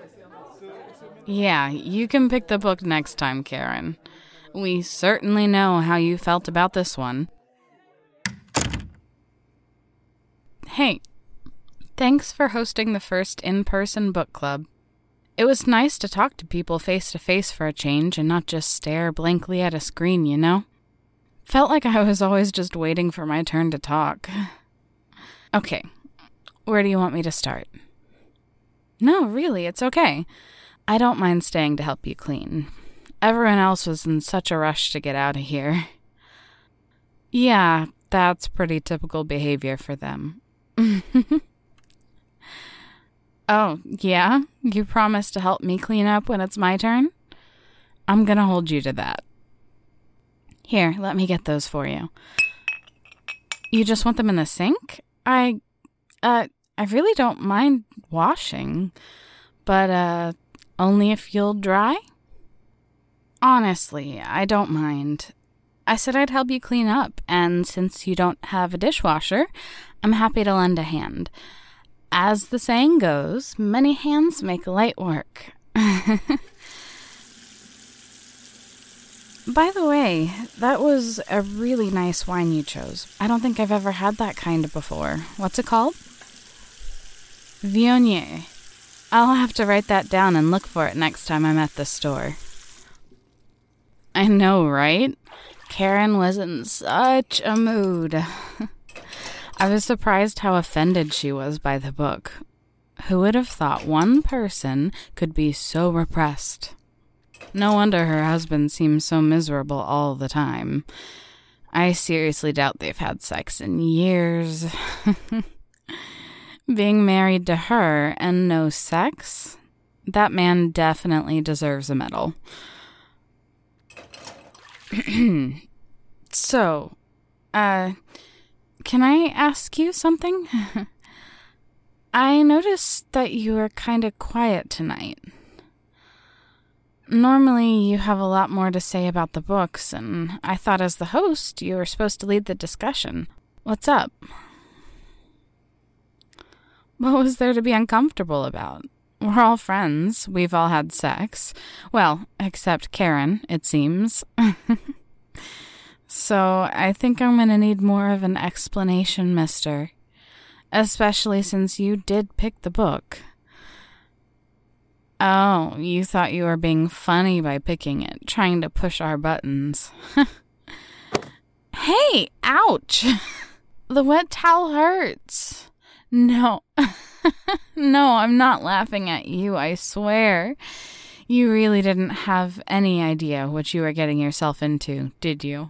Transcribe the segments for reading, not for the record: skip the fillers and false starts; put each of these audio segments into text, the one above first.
Yeah, you can pick the book next time, Karen. We certainly know how you felt about this one. Hey, thanks for hosting the first in-person book club. It was nice to talk to people face-to-face for a change and not just stare blankly at a screen, you know? Felt like I was always just waiting for my turn to talk. Okay, where do you want me to start? No, really, it's okay. I don't mind staying to help you clean. Everyone else was in such a rush to get out of here. Yeah, that's pretty typical behavior for them. Oh, yeah? You promised to help me clean up when it's my turn? I'm gonna hold you to that. Here, let me get those for you. You just want them in the sink? I really don't mind washing, but, only if you'll dry? Honestly, I don't mind. I said I'd help you clean up, and since you don't have a dishwasher, I'm happy to lend a hand. As the saying goes, many hands make light work. By the way, that was a really nice wine you chose. I don't think I've ever had that kind before. What's it called? Viognier. I'll have to write that down and look for it next time I'm at the store. I know, right? Karen was in such a mood. I was surprised how offended she was by the book. Who would have thought one person could be so repressed? No wonder her husband seems so miserable all the time. I seriously doubt they've had sex in years. Being married to her and no sex? That man definitely deserves a medal. So, can I ask you something? I noticed that you were kind of quiet tonight. Normally, you have a lot more to say about the books, and I thought as the host, you were supposed to lead the discussion. What's up? What was there to be uncomfortable about? We're all friends. We've all had sex. Well, except Karen, it seems. So, I think I'm going to need more of an explanation, mister. Especially since you did pick the book. Oh, you thought you were being funny by picking it, trying to push our buttons. Hey, ouch! The wet towel hurts. No. No, I'm not laughing at you, I swear. You really didn't have any idea what you were getting yourself into, did you?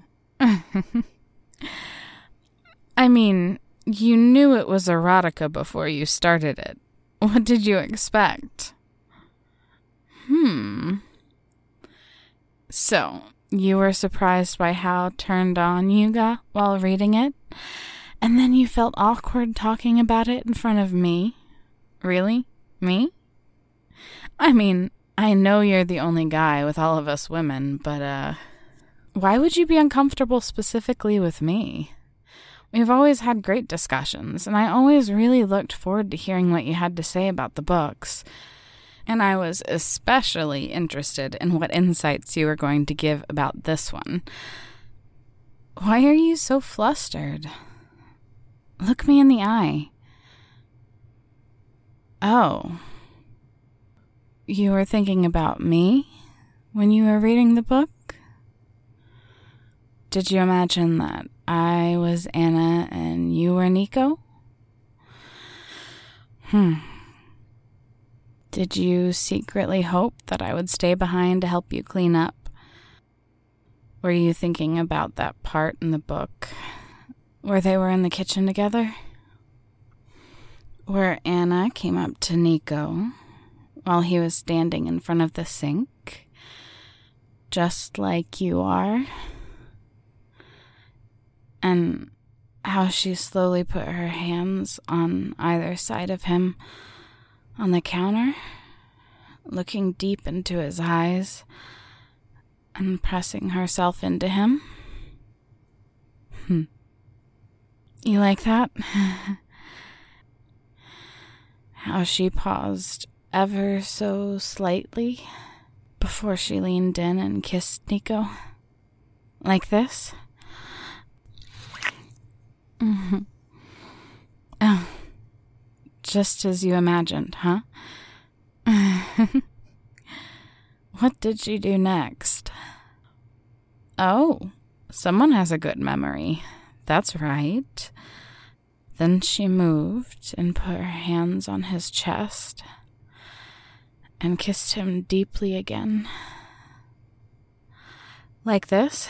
I mean, you knew it was erotica before you started it. What did you expect? So, you were surprised by how turned on you got while reading it? And then you felt awkward talking about it in front of me? Really? Me? I mean, I know you're the only guy with all of us women, but, why would you be uncomfortable specifically with me? We've always had great discussions, and I always really looked forward to hearing what you had to say about the books. And I was especially interested in what insights you were going to give about this one. Why are you so flustered? Look me in the eye. Oh. You were thinking about me when you were reading the book? Did you imagine that I was Anna and you were Nico? Did you secretly hope that I would stay behind to help you clean up? Were you thinking about that part in the book where they were in the kitchen together? Where Anna came up to Nico while he was standing in front of the sink, just like you are? And how she slowly put her hands on either side of him on the counter, looking deep into his eyes and pressing herself into him. You like that? How she paused ever so slightly before she leaned in and kissed Nico. Like this. Mm-hmm. Oh, just as you imagined, huh? What did she do next? Oh, someone has a good memory. That's right. Then she moved and put her hands on his chest and kissed him deeply again. Like this.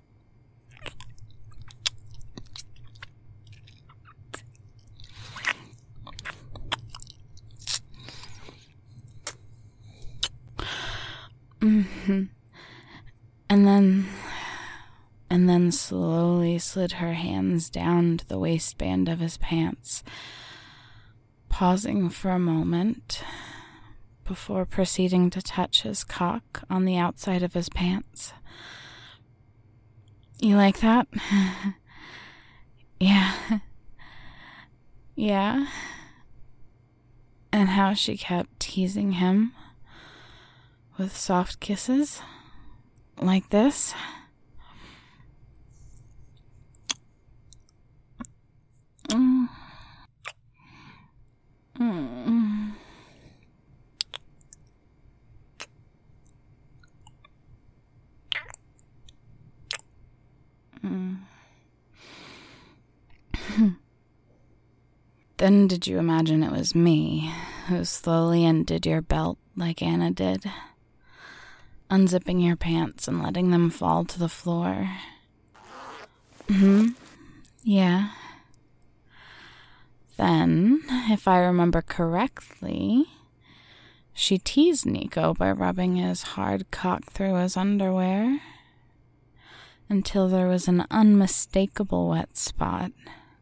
Mm-hmm. And then slowly slid her hands down to the waistband of his pants, pausing for a moment before proceeding to touch his cock on the outside of his pants. You like that? Yeah. Yeah. And how she kept teasing him with soft kisses like this. Mm. Mm. Mm. Then did you imagine it was me who slowly undid your belt like Anna did, unzipping your pants and letting them fall to the floor? Yeah. Then, if I remember correctly, she teased Nico by rubbing his hard cock through his underwear until there was an unmistakable wet spot.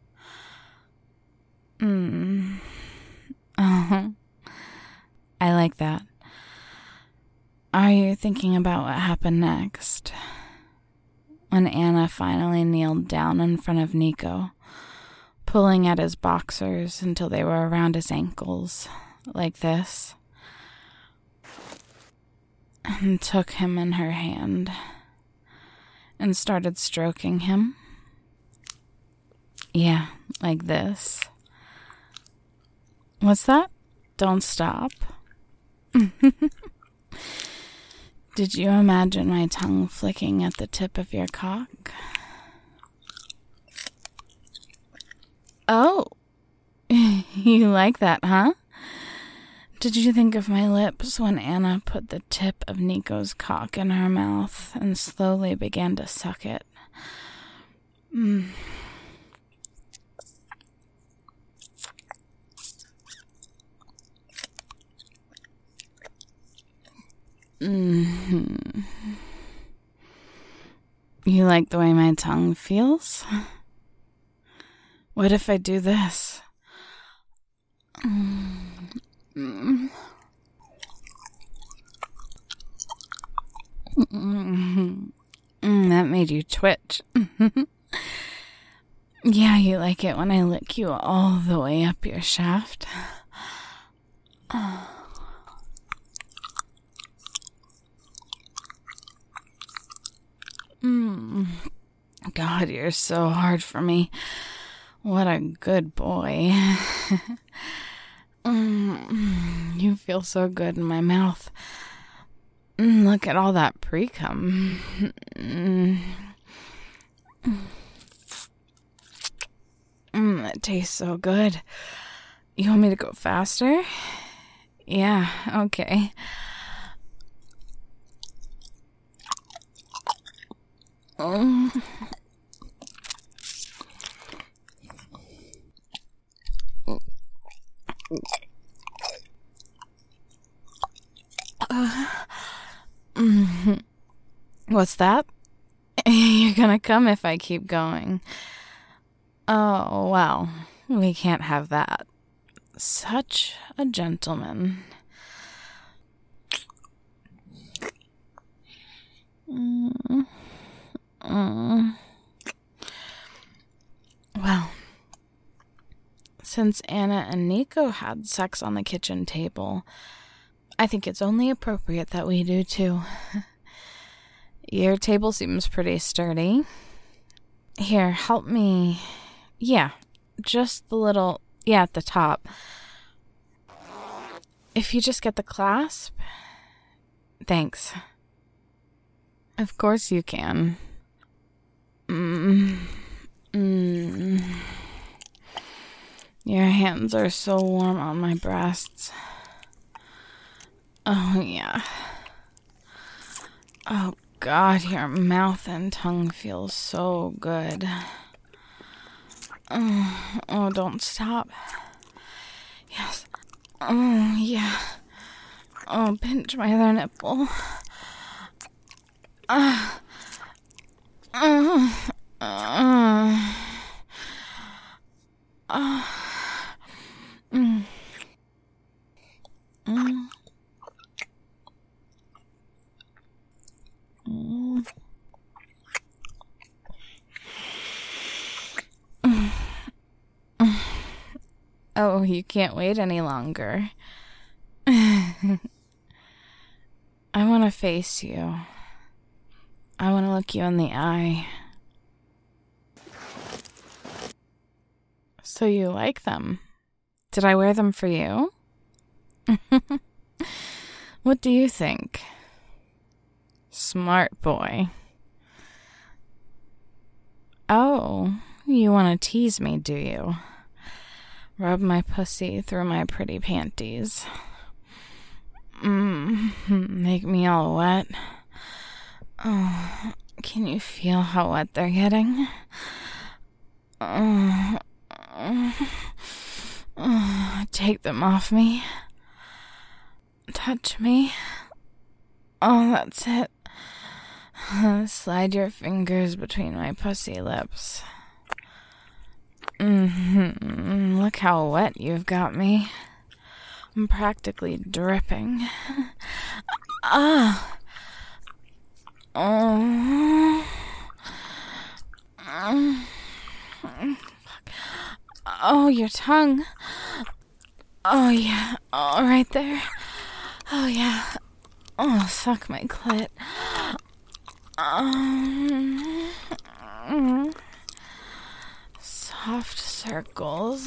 Oh, I like that. Are you thinking about what happened next? When Anna finally kneeled down in front of Nico, pulling at his boxers until they were around his ankles, like this, and took him in her hand and started stroking him. Yeah, like this. What's that? Don't stop. Did you imagine my tongue flicking at the tip of your cock? Oh, you like that, huh? Did you think of my lips when Anna put the tip of Nico's cock in her mouth and slowly began to suck it? You like the way my tongue feels? What if I do this? That made you twitch. Yeah, you like it when I lick you all the way up your shaft. God, you're so hard for me. What a good boy. You feel so good in my mouth. Look at all that pre-cum. It tastes so good. You want me to go faster? Yeah, okay. What's that? You're gonna come if I keep going. Oh, well, we can't have that. Such a gentleman. Well, since Anna and Nico had sex on the kitchen table, I think it's only appropriate that we do too. Your table seems pretty sturdy. Here, help me. Yeah, just the little, at the top. If you just get the clasp. Thanks. Of course you can. Your hands are so warm on my breasts. Oh, yeah. Oh, God, your mouth and tongue feel so good. Oh, don't stop. Yes. Oh, yeah. Oh, pinch my other nipple. Oh, you can't wait any longer. I want to face you. I want to look you in the eye. So you like them? Did I wear them for you? What do you think? Smart boy. Oh, you want to tease me, do you? Rub my pussy through my pretty panties. Make me all wet. Oh, can you feel how wet they're getting? Take them off me. Touch me. Oh, that's it. Slide your fingers between my pussy lips. Look how wet you've got me. I'm practically dripping. Oh, your tongue. Oh, yeah. Oh, right there. Oh, yeah. Oh, suck my clit. Soft circles.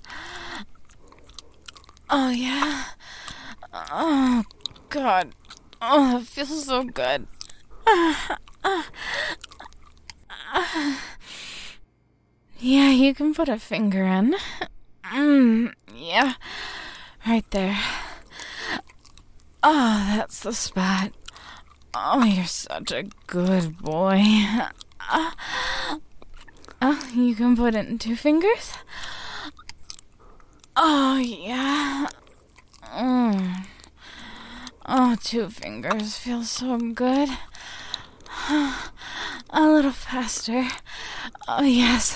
Oh, yeah. Oh, God. Oh, that feels so good. Yeah, you can put a finger in. Yeah. Right there. Oh, that's the spot. Oh, you're such a good boy. Oh, you can put it in 2 fingers? Oh, yeah. Oh, 2 fingers feels so good. A little faster. Oh, yes.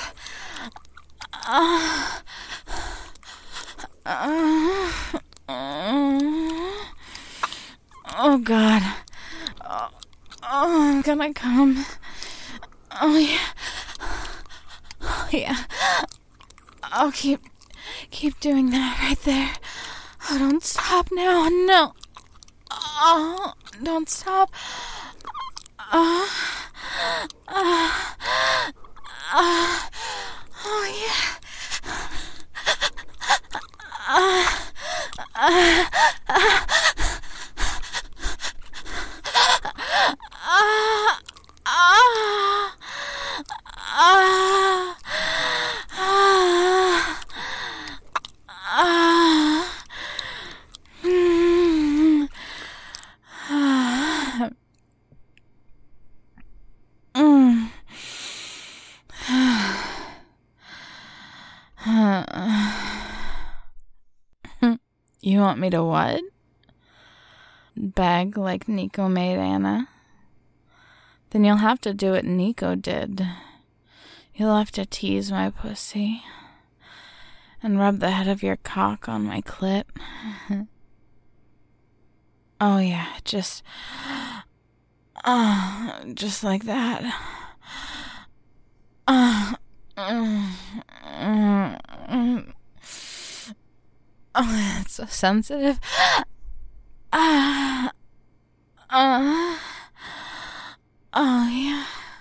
Oh, God. Oh, I'm gonna come. Oh, yeah. Oh, yeah. I'll keep doing that right there. Oh, don't stop now. No. Oh, don't stop. Oh, yeah. You want me to what? Beg like Nico made Anna? Then you'll have to do what Nico did. You'll have to tease my pussy and rub the head of your cock on my clit. Oh, yeah, just like that. Oh, that's so sensitive. Oh, yeah.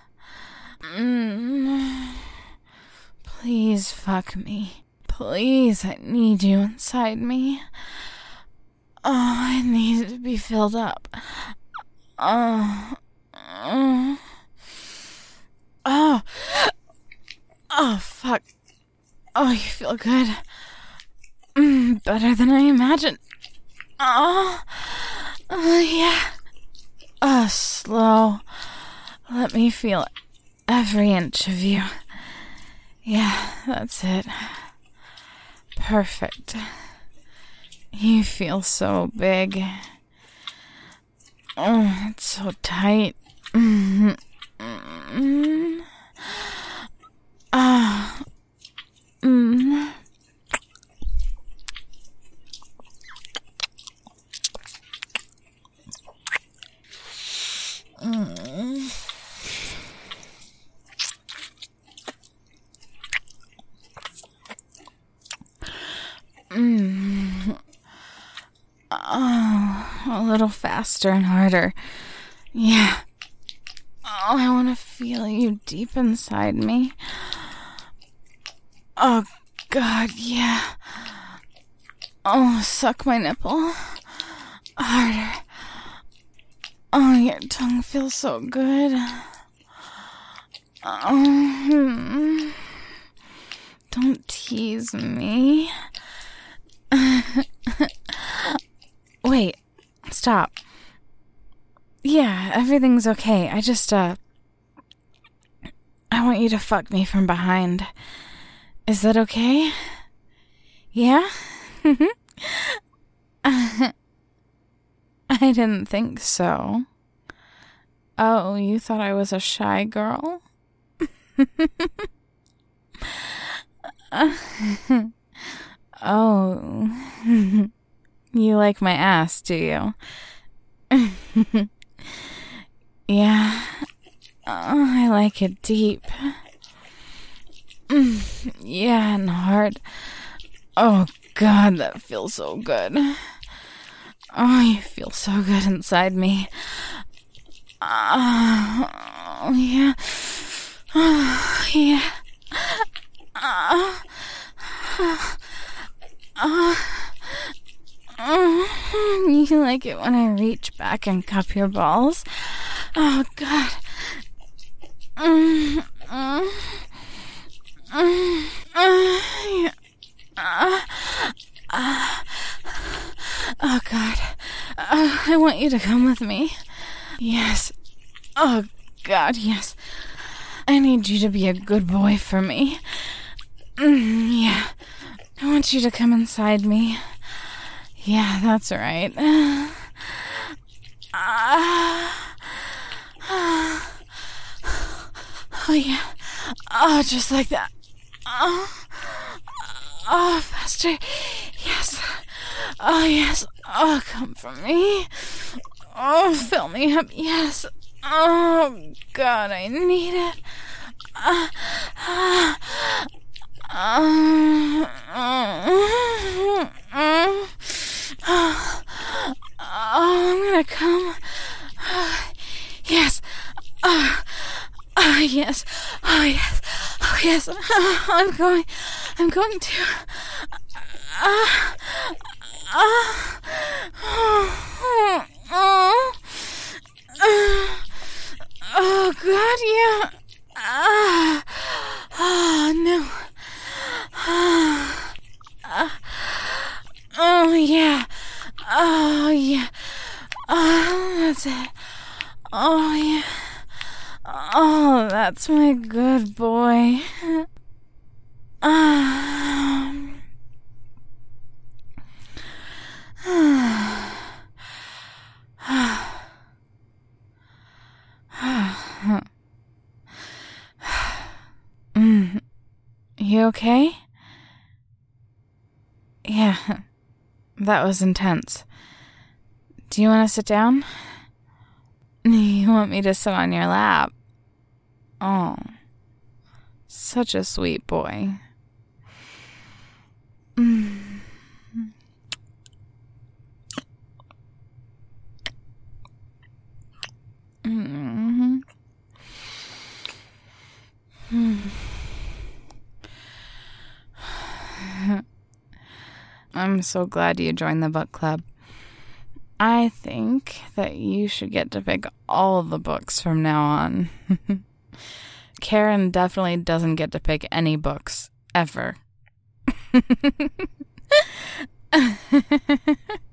Please fuck me. Please, I need you inside me. Oh, I need to be filled up. Oh. Oh, fuck. Oh, you feel good. Better than I imagined. Yeah. Slow. Let me feel every inch of you. Yeah, that's it. Perfect. You feel so big. Oh, it's so tight. Oh, a little faster and harder. Yeah. Oh, I want to feel you deep inside me. Oh, God, yeah. Oh, suck my nipple. Harder. Oh, your tongue feels so good. Don't tease me. Wait, stop. Yeah, everything's okay. I want you to fuck me from behind. Is that okay? Yeah? I didn't think so. Oh, you thought I was a shy girl? Oh. You like my ass, do you? Yeah. Oh, I like it deep. Yeah, and hard. Oh, God, that feels so good. Oh, you feel so good inside me. Oh, yeah. Oh, yeah. You like it when I reach back and cup your balls? Oh, God. Oh, God. I want you to come with me. Yes. Oh, God, yes. I need you to be a good boy for me. Yeah. I want you to come inside me. Yeah, that's right. Oh, yeah. Oh, just like that. Oh, faster. Yes. Oh, yes. Oh, come for me. Oh, fill me up. Yes. Oh, God, I need it. I'm gonna come. Yes. Yes. Oh, yes. Oh, yes. I'm going to. Oh, God, yeah. Oh, no. Oh, yeah. Oh, yeah. Oh, that's it. Oh, yeah. Oh, that's my good boy. You okay? Yeah, that was intense. Do you want to sit down? You want me to sit on your lap? Oh, such a sweet boy. I'm so glad you joined the book club. I think that you should get to pick all the books from now on. Karen definitely doesn't get to pick any books, ever.